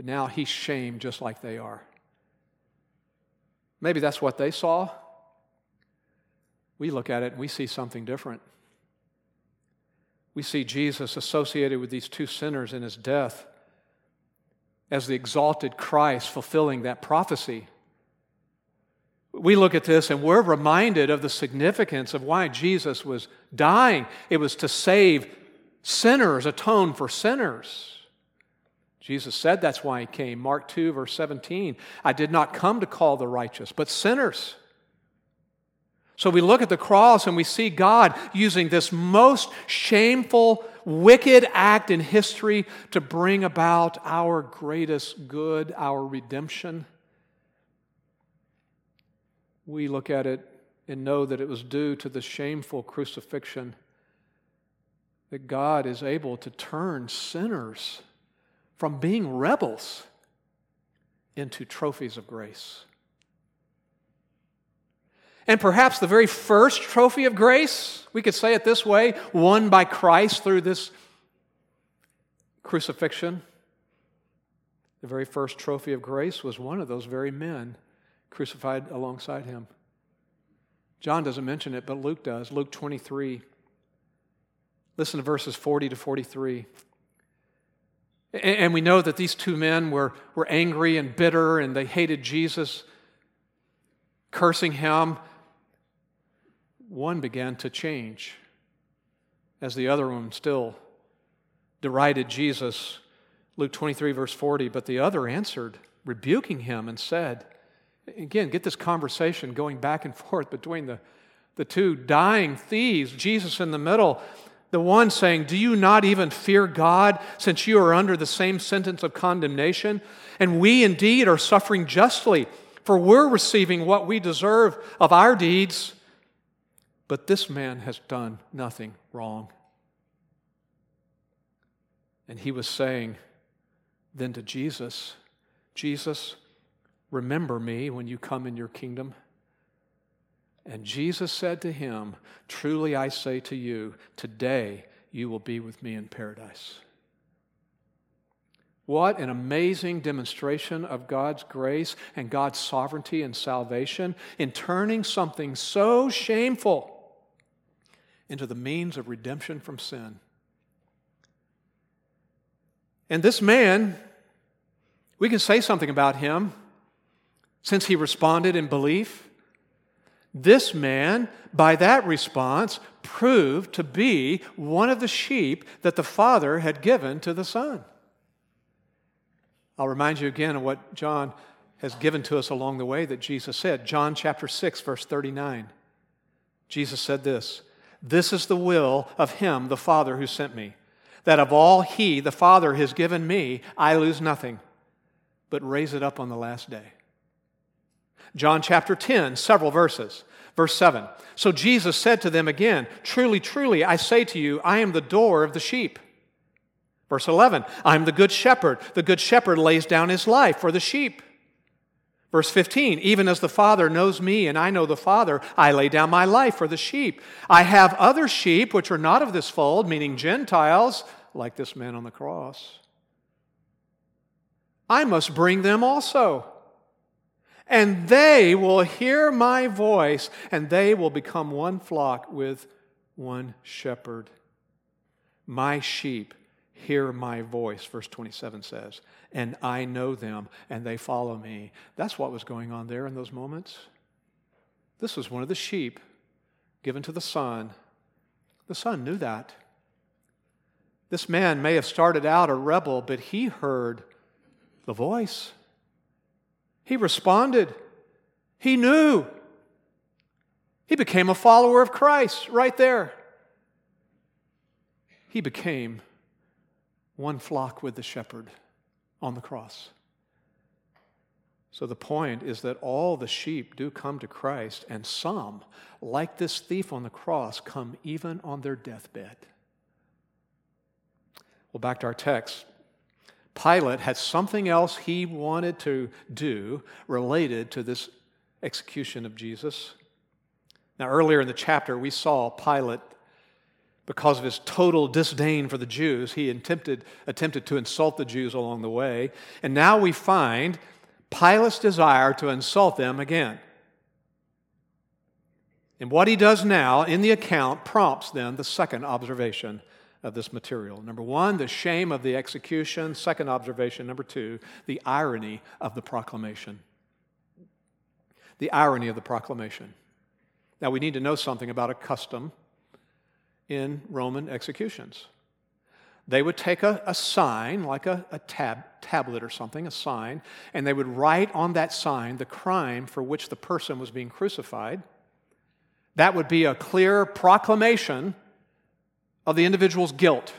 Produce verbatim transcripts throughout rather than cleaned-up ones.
but now he's shamed just like they are. Maybe that's what they saw. We look at it and we see something different. We see Jesus associated with these two sinners in his death as the exalted Christ fulfilling that prophecy. We look at this and we're reminded of the significance of why Jesus was dying. It was to save sinners, atone for sinners. Jesus said that's why he came. Mark two, verse seventeen, I did not come to call the righteous, but sinners. So we look at the cross and we see God using this most shameful, wicked act in history to bring about our greatest good, our redemption. We look at it and know that it was due to the shameful crucifixion that God is able to turn sinners from being rebels into trophies of grace. And perhaps the very first trophy of grace, we could say it this way, won by Christ through this crucifixion, the very first trophy of grace was one of those very men crucified alongside him. John doesn't mention it, but Luke does. Luke twenty-three. Listen to verses forty to forty-three. And we know that these two men were, were angry and bitter, and they hated Jesus, cursing him. One began to change as the other one still derided Jesus. Luke twenty-three, verse forty, but the other answered, rebuking him, and said, again, get this conversation going back and forth between the, the two dying thieves, Jesus in the middle. The one saying, do you not even fear God, since you are under the same sentence of condemnation? And we indeed are suffering justly, for we're receiving what we deserve of our deeds. But this man has done nothing wrong. And he was saying then to Jesus, Jesus, remember me when you come in your kingdom. And Jesus said to him, truly I say to you, today you will be with me in paradise. What an amazing demonstration of God's grace and God's sovereignty and salvation in turning something so shameful into the means of redemption from sin. And this man, we can say something about him since he responded in belief. This man, by that response, proved to be one of the sheep that the Father had given to the Son. I'll remind you again of what John has given to us along the way that Jesus said. John chapter six, verse thirty-nine. Jesus said this, this is the will of him, the Father who sent me, that of all he, the Father, has given me, I lose nothing, but raise it up on the last day. John chapter ten, several verses. Verse seven. So Jesus said to them again, truly, truly, I say to you, I am the door of the sheep. Verse eleven. I am the good shepherd. The good shepherd lays down his life for the sheep. Verse fifteen. Even as the Father knows me and I know the Father, I lay down my life for the sheep. I have other sheep which are not of this fold, meaning Gentiles, like this man on the cross. I must bring them also. And they will hear my voice, and they will become one flock with one shepherd. My sheep hear my voice, verse twenty-seven says, and I know them, and they follow me. That's what was going on there in those moments. This was one of the sheep given to the Son. The Son knew that. This man may have started out a rebel, but he heard the voice. He responded. He knew. He became a follower of Christ right there. He became one flock with the shepherd on the cross. So the point is that all the sheep do come to Christ, and some, like this thief on the cross, come even on their deathbed. Well, back to our text. Pilate had something else he wanted to do related to this execution of Jesus. Now, earlier in the chapter, we saw Pilate Because of his total disdain for the Jews, he attempted, attempted to insult the Jews along the way. And now we find Pilate's desire to insult them again. And what he does now in the account prompts then the second observation of this material. Number one, the shame of the execution. Second observation, number two, the irony of the proclamation. The irony of the proclamation. Now we need to know something about a custom in Roman executions. They would take a, a sign, like a, a tab, tablet or something, a sign, and they would write on that sign the crime for which the person was being crucified. That would be a clear proclamation of the individual's guilt.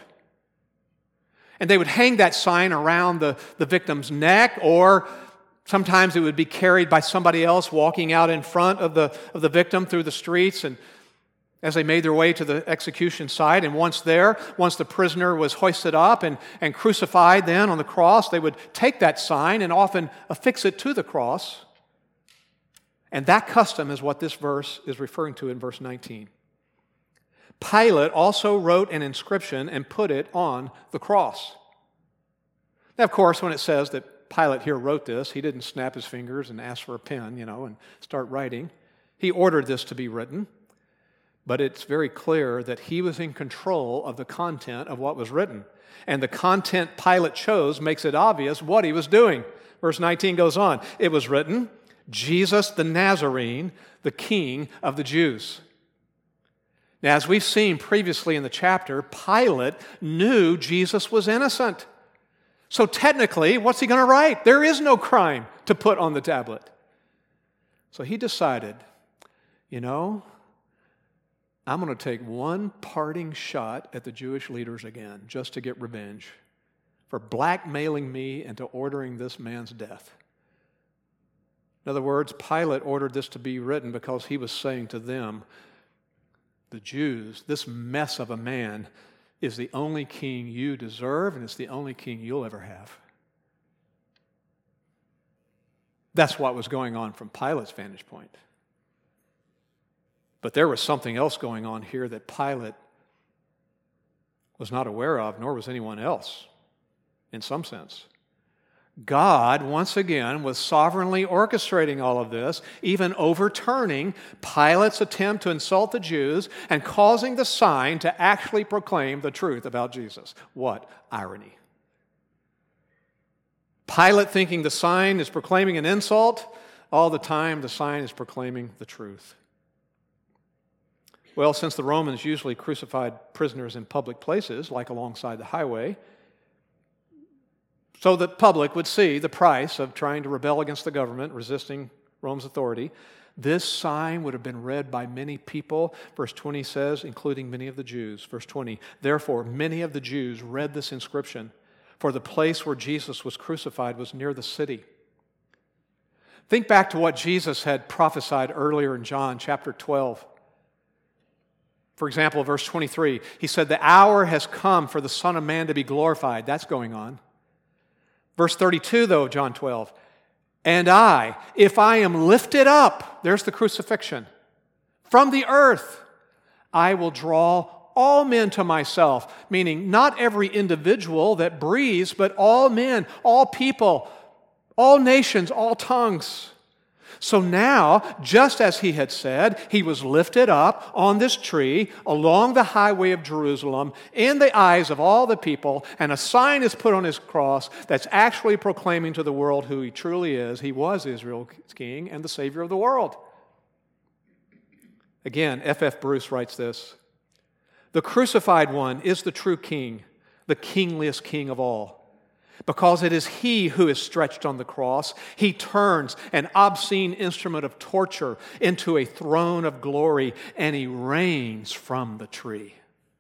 And they would hang that sign around the, the victim's neck, or sometimes it would be carried by somebody else walking out in front of the, of the victim through the streets, and as they made their way to the execution site. And once there, once the prisoner was hoisted up and, and crucified then on the cross, they would take that sign and often affix it to the cross. And that custom is what this verse is referring to in verse nineteen. Pilate also wrote an inscription and put it on the cross. Now, of course, when it says that Pilate here wrote this, he didn't snap his fingers and ask for a pen, you know, and start writing. He ordered this to be written. But it's very clear that he was in control of the content of what was written. And the content Pilate chose makes it obvious what he was doing. Verse nineteen goes on. It was written, Jesus the Nazarene, the King of the Jews. Now, as we've seen previously in the chapter, Pilate knew Jesus was innocent. So technically, what's he going to write? There is no crime to put on the tablet. So he decided, you know, I'm going to take one parting shot at the Jewish leaders again, just to get revenge for blackmailing me into ordering this man's death. In other words, Pilate ordered this to be written because he was saying to them, the Jews, this mess of a man is the only king you deserve, and it's the only king you'll ever have. That's what was going on from Pilate's vantage point. But there was something else going on here that Pilate was not aware of, nor was anyone else, in some sense. God, once again, was sovereignly orchestrating all of this, even overturning Pilate's attempt to insult the Jews and causing the sign to actually proclaim the truth about Jesus. What irony. Pilate thinking the sign is proclaiming an insult, all the time the sign is proclaiming the truth. Well, since the Romans usually crucified prisoners in public places, like alongside the highway, so the public would see the price of trying to rebel against the government, resisting Rome's authority, this sign would have been read by many people. Verse twenty says, including many of the Jews. Verse twenty, therefore, many of the Jews read this inscription, for the place where Jesus was crucified was near the city. Think back to what Jesus had prophesied earlier in John chapter twelve. For example, verse twenty-three, he said, the hour has come for the Son of Man to be glorified. That's going on. Verse thirty-two, though, of John twelve, and I, if I am lifted up, there's the crucifixion, from the earth, I will draw all men to myself, meaning not every individual that breathes, but all men, all people, all nations, all tongues. So now, just as he had said, he was lifted up on this tree along the highway of Jerusalem in the eyes of all the people, and a sign is put on his cross that's actually proclaiming to the world who he truly is. He was Israel's king and the Savior of the world. Again, F F Bruce writes this, the crucified one is the true king, the kingliest king of all. Because it is he who is stretched on the cross. He turns an obscene instrument of torture into a throne of glory, and he reigns from the tree.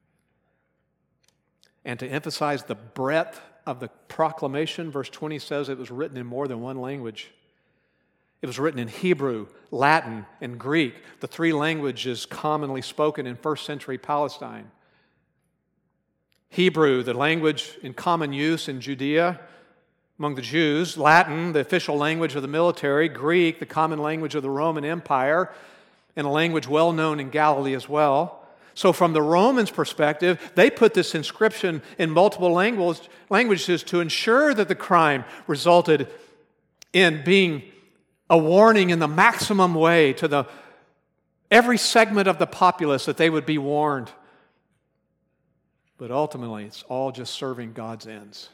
And to emphasize the breadth of the proclamation, verse twenty says it was written in more than one language. It was written in Hebrew, Latin, and Greek, the three languages commonly spoken in first century Palestine. Hebrew, the language in common use in Judea among the Jews. Latin, the official language of the military. Greek, the common language of the Roman Empire, and a language well known in Galilee as well. So from the Romans' perspective, they put this inscription in multiple language, languages to ensure that the crime resulted in being a warning in the maximum way to the every segment of the populace, that they would be warned. But ultimately, it's all just serving God's ends.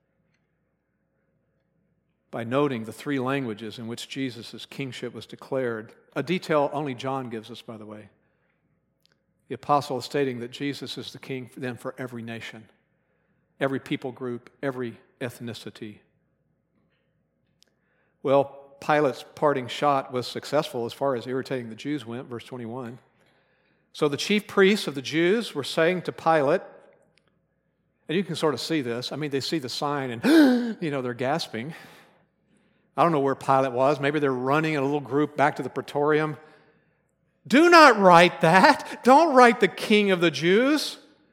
By noting the three languages in which Jesus' kingship was declared, a detail only John gives us, by the way. The apostle is stating that Jesus is the king then for every nation, every people group, every ethnicity. Well, Pilate's parting shot was successful as far as irritating the Jews went, verse twenty-one. So the chief priests of the Jews were saying to Pilate, and you can sort of see this, I mean, they see the sign and, you know, they're gasping. I don't know where Pilate was. Maybe they're running in a little group back to the Praetorium. Do not write that. Don't write the King of the Jews.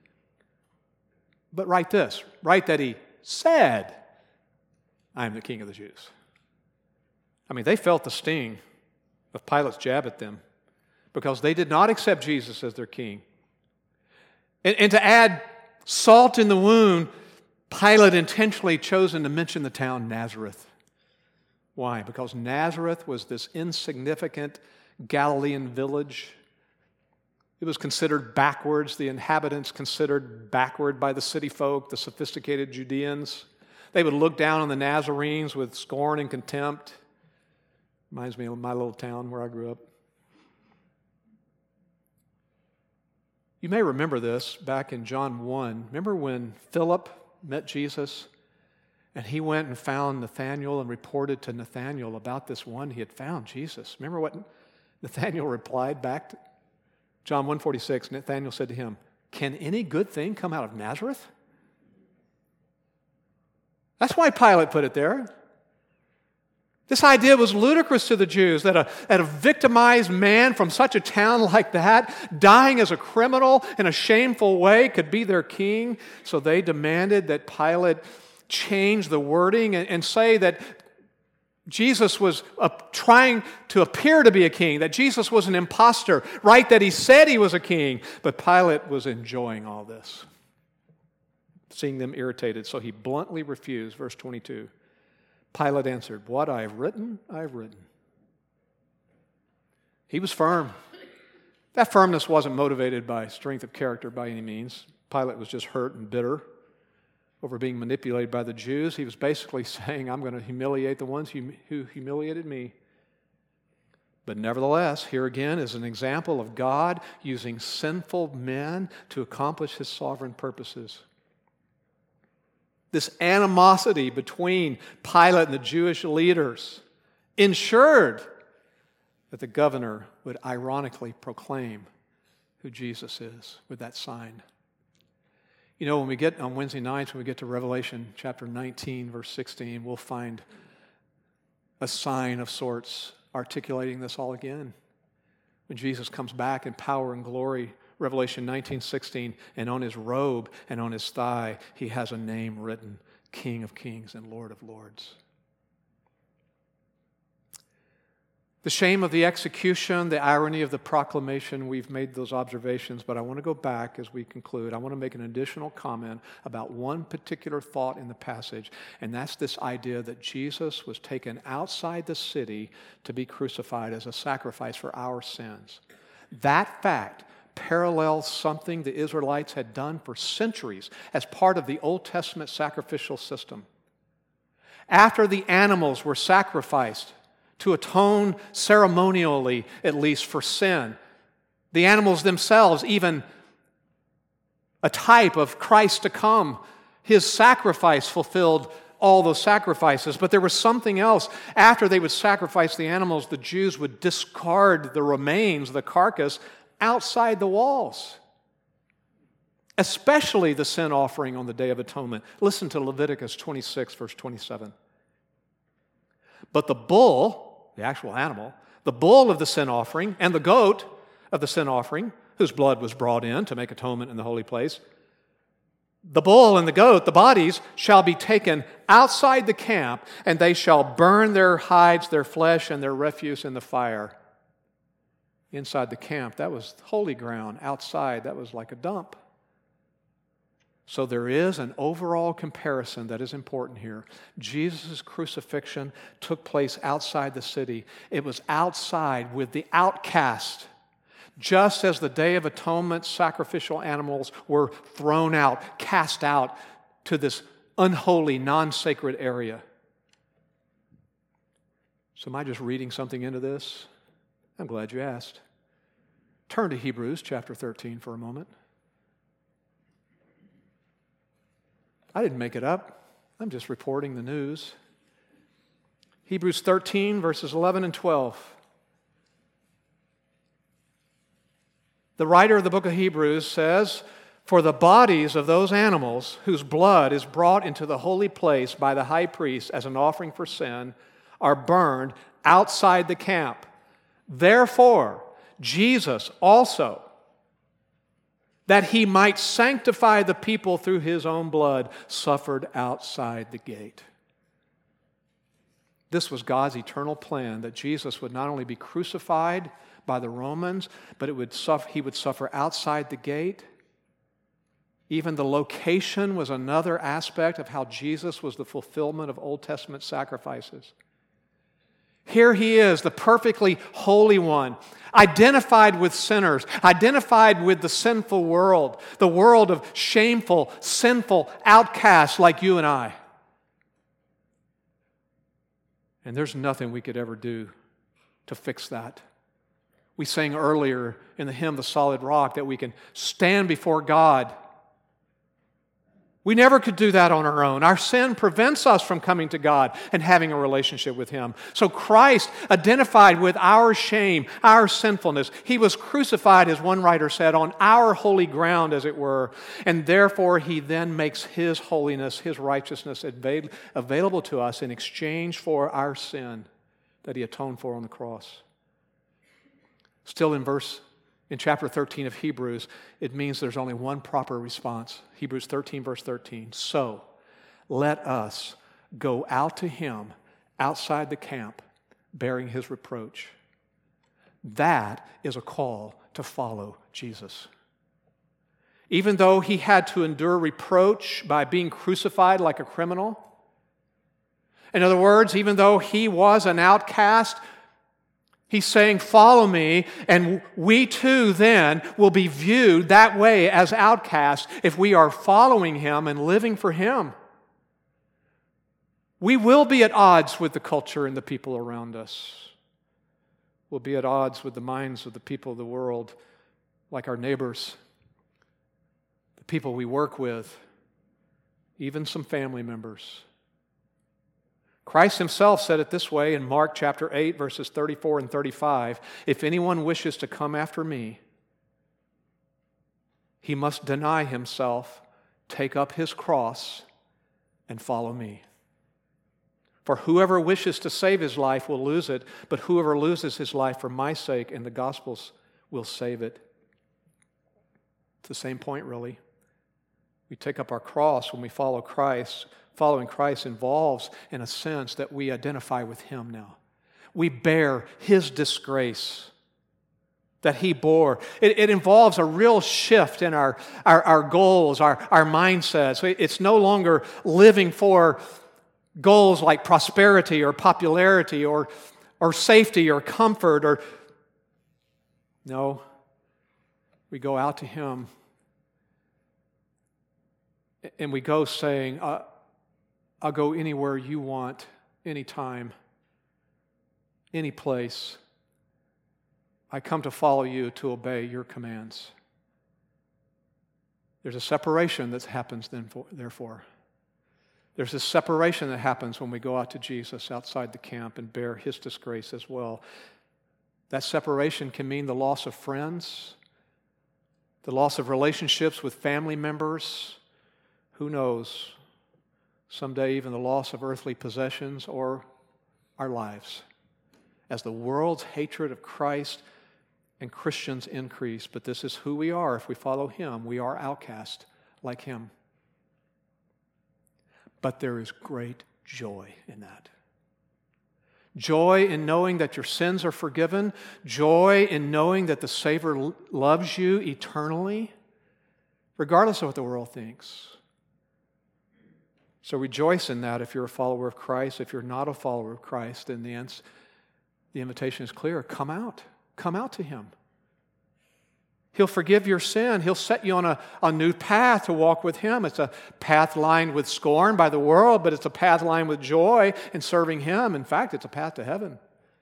But write this. Write that he said, I am the King of the Jews. I mean, they felt the sting of Pilate's jab at them because they did not accept Jesus as their king. And, and to add salt in the wound, Pilate intentionally chosen to mention the town Nazareth. Why? Because Nazareth was this insignificant Galilean village. It was considered backwards, the inhabitants considered backward by the city folk, the sophisticated Judeans. They would look down on the Nazarenes with scorn and contempt. Reminds me of my little town where I grew up. You may remember this back in John one. Remember when Philip met Jesus and he went and found Nathanael and reported to Nathanael about this one he had found, Jesus. Remember what Nathanael replied back to John one forty-six? Nathanael said to him, "Can any good thing come out of Nazareth?" That's why Pilate put it there. This idea was ludicrous to the Jews, that a, that a victimized man from such a town like that, dying as a criminal in a shameful way, could be their king. So they demanded that Pilate change the wording and, and say that Jesus was uh, trying to appear to be a king, that Jesus was an imposter, right? That he said he was a king. But Pilate was enjoying all this, seeing them irritated. So he bluntly refused, verse twenty-two. Pilate answered, "What I have written, I have written." He was firm. That firmness wasn't motivated by strength of character by any means. Pilate was just hurt and bitter over being manipulated by the Jews. He was basically saying, I'm going to humiliate the ones who humiliated me. But nevertheless, here again is an example of God using sinful men to accomplish his sovereign purposes. This animosity between Pilate and the Jewish leaders ensured that the governor would ironically proclaim who Jesus is with that sign. You know, when we get on Wednesday nights, when we get to Revelation chapter nineteen, verse sixteen, we'll find a sign of sorts articulating this all again. When Jesus comes back in power and glory, Revelation nineteen sixteen, and on his robe and on his thigh, he has a name written, King of Kings and Lord of Lords. The shame of the execution, the irony of the proclamation, we've made those observations, but I want to go back as we conclude. I want to make an additional comment about one particular thought in the passage, and that's this idea that Jesus was taken outside the city to be crucified as a sacrifice for our sins. That fact parallels something the Israelites had done for centuries as part of the Old Testament sacrificial system. After the animals were sacrificed to atone ceremonially, at least, for sin, the animals themselves, even a type of Christ to come, his sacrifice fulfilled all those sacrifices. But there was something else. After they would sacrifice the animals, the Jews would discard the remains, the carcass, outside the walls, especially the sin offering on the Day of Atonement. Listen to Leviticus twenty-six, verse twenty-seven. But the bull, the actual animal, the bull of the sin offering and the goat of the sin offering, whose blood was brought in to make atonement in the holy place, the bull and the goat, the bodies, shall be taken outside the camp, and they shall burn their hides, their flesh, and their refuse in the fire. Inside the camp, that was holy ground. Outside, that was like a dump. So there is an overall comparison that is important here. Jesus' crucifixion took place outside the city. It was outside with the outcast. Just as the Day of Atonement sacrificial animals were thrown out, cast out to this unholy, non-sacred area. So am I just reading something into this? I'm glad you asked. Turn to Hebrews chapter thirteen for a moment. I didn't make it up. I'm just reporting the news. Hebrews thirteen, verses eleven and twelve. The writer of the book of Hebrews says, "For the bodies of those animals whose blood is brought into the holy place by the high priest as an offering for sin are burned outside the camp. Therefore, Jesus also, that he might sanctify the people through his own blood, suffered outside the gate." This was God's eternal plan, that Jesus would not only be crucified by the Romans, but it would suffer, he would suffer outside the gate. Even the location was another aspect of how Jesus was the fulfillment of Old Testament sacrifices. Here he is, the perfectly holy one, identified with sinners, identified with the sinful world, the world of shameful, sinful outcasts like you and I. And there's nothing we could ever do to fix that. We sang earlier in the hymn, "The Solid Rock," that we can stand before God. We never could do that on our own. Our sin prevents us from coming to God and having a relationship with Him. So Christ identified with our shame, our sinfulness. He was crucified, as one writer said, on our holy ground, as it were. And therefore, He then makes His holiness, His righteousness avail- available to us in exchange for our sin that He atoned for on the cross. Still in verse In chapter thirteen of Hebrews, it means there's only one proper response. Hebrews thirteen, verse thirteen. "So, let us go out to him outside the camp, bearing his reproach." That is a call to follow Jesus. Even though he had to endure reproach by being crucified like a criminal, in other words, even though he was an outcast, he's saying, "Follow me," and we too then will be viewed that way as outcasts if we are following him and living for him. We will be at odds with the culture and the people around us. We'll be at odds with the minds of the people of the world, like our neighbors, the people we work with, even some family members. Christ himself said it this way in Mark chapter eight, verses thirty-four and thirty-five. "If anyone wishes to come after me, he must deny himself, take up his cross, and follow me. For whoever wishes to save his life will lose it, but whoever loses his life for my sake and the gospel's will save it." It's the same point, really. We take up our cross when we follow Christ. Following Christ involves, in a sense, that we identify with him now. We bear his disgrace that he bore. It, it involves a real shift in our, our, our goals, our, our mindsets. It's no longer living for goals like prosperity or popularity or, or safety or comfort. Or No, we go out to him and we go saying, uh, I'll go anywhere you want, anytime, any place. I come to follow you, to obey your commands. There's a separation that happens then, for, therefore. There's a separation that happens when we go out to Jesus outside the camp and bear his disgrace as well. That separation can mean the loss of friends, the loss of relationships with family members, who knows, someday even the loss of earthly possessions or our lives, as the world's hatred of Christ and Christians increase. But this is who we are. If we follow him, we are outcast like him. But there is great joy in that. Joy in knowing that your sins are forgiven. Joy in knowing that the Savior loves you eternally, regardless of what the world thinks. So rejoice in that if you're a follower of Christ. If you're not a follower of Christ, then the, ans- the invitation is clear. Come out. Come out to Him. He'll forgive your sin. He'll set you on a, a new path to walk with Him. It's a path lined with scorn by the world, but it's a path lined with joy in serving Him. In fact, it's a path to heaven.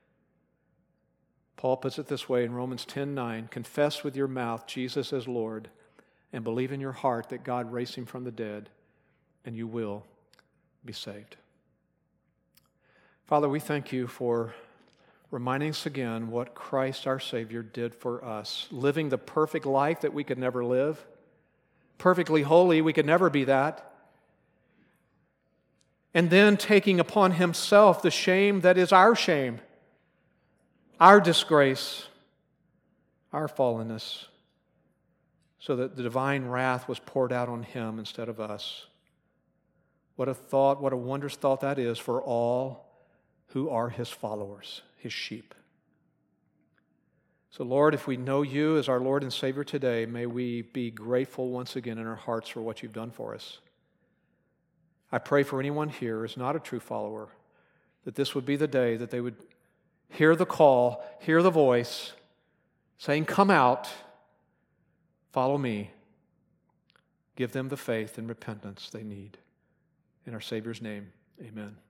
Paul puts it this way in Romans ten nine, confess with your mouth Jesus as Lord and believe in your heart that God raised Him from the dead, and you will be saved. Father, we thank you for reminding us again what Christ our Savior did for us, living the perfect life that we could never live, perfectly holy, we could never be that, and then taking upon Himself the shame that is our shame, our disgrace, our fallenness, so that the divine wrath was poured out on Him instead of us. What a thought, what a wondrous thought that is for all who are His followers, His sheep. So Lord, if we know You as our Lord and Savior today, may we be grateful once again in our hearts for what You've done for us. I pray for anyone here who is not a true follower, that this would be the day that they would hear the call, hear the voice, saying, come out, follow Me. Give them the faith and repentance they need. In our Savior's name, amen.